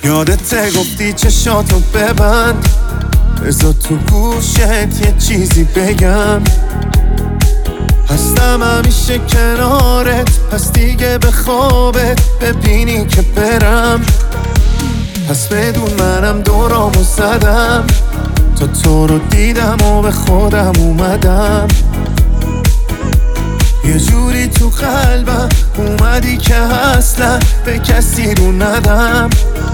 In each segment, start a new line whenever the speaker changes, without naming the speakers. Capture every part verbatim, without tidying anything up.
یادت گفتی چشاتو ببند، بذار تو گوشت یه چیزی بگم. هستم همیشه کنارت، پس دیگه به خوابت ببینی که برم. پس بدون منم دورامو زدم، تا تو رو دیدم و به خودم اومدم. یه جوری تو قلبم اومدی که اصلا به کسی رو ندم.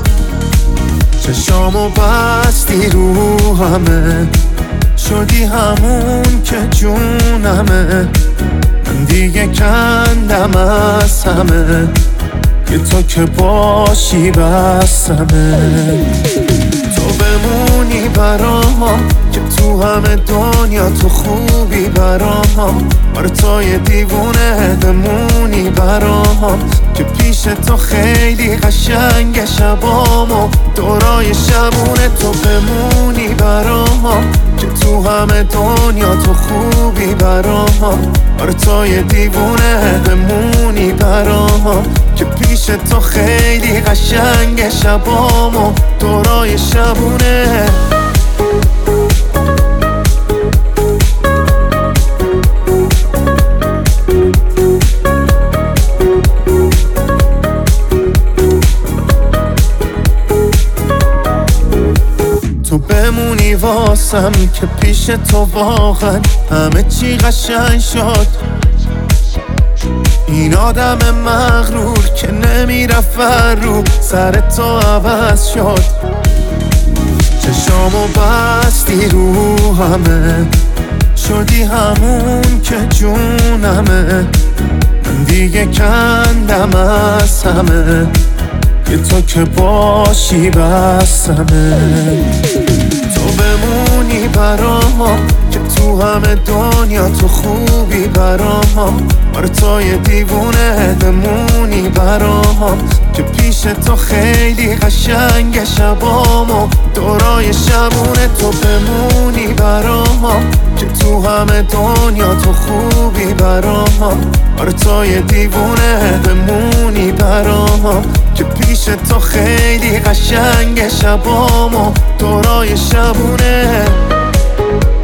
چشامو بستی رو همه، شدی همون که جونمه. من دیگه کندم از همه، که تو که باشی بسمه. تو بمونی برام، که تو همه دنیا تو خوبی برام. آره تو یه دیوونه بمونی برام، که پیش تو خیلی قشنگ شبامو دورای شبونه. تو بمونی برام، که تو همه دنیا تو خوبی برام. آره تو یه دیوونه بمونی برام، که پیش تو خیلی قشنگ شبامو دورای شبونه. تو بمونی واسم، که پیش تو واقعا همه چی قشنگ شد. این آدم مغرور که نمیرفت رو سر تو عوض شد. چشامو بستی رو همه، شدی همون که جونمه. من دیگه کندم از همه، که تو که باشی بسمه. تو بمونی برام، که تو همه دنیا تو خوبی برام. آره تو یه دیوونه بمونی برام، که پیش تو خیلی قشنگ شبامو دورای شبونه. تو بمونی برام، که تو همه دنیا تو خوبی برام. آره تو یه دیوونه بمونی برام، که پیش تو خیلی قشنگ شبامو دورای شبونه.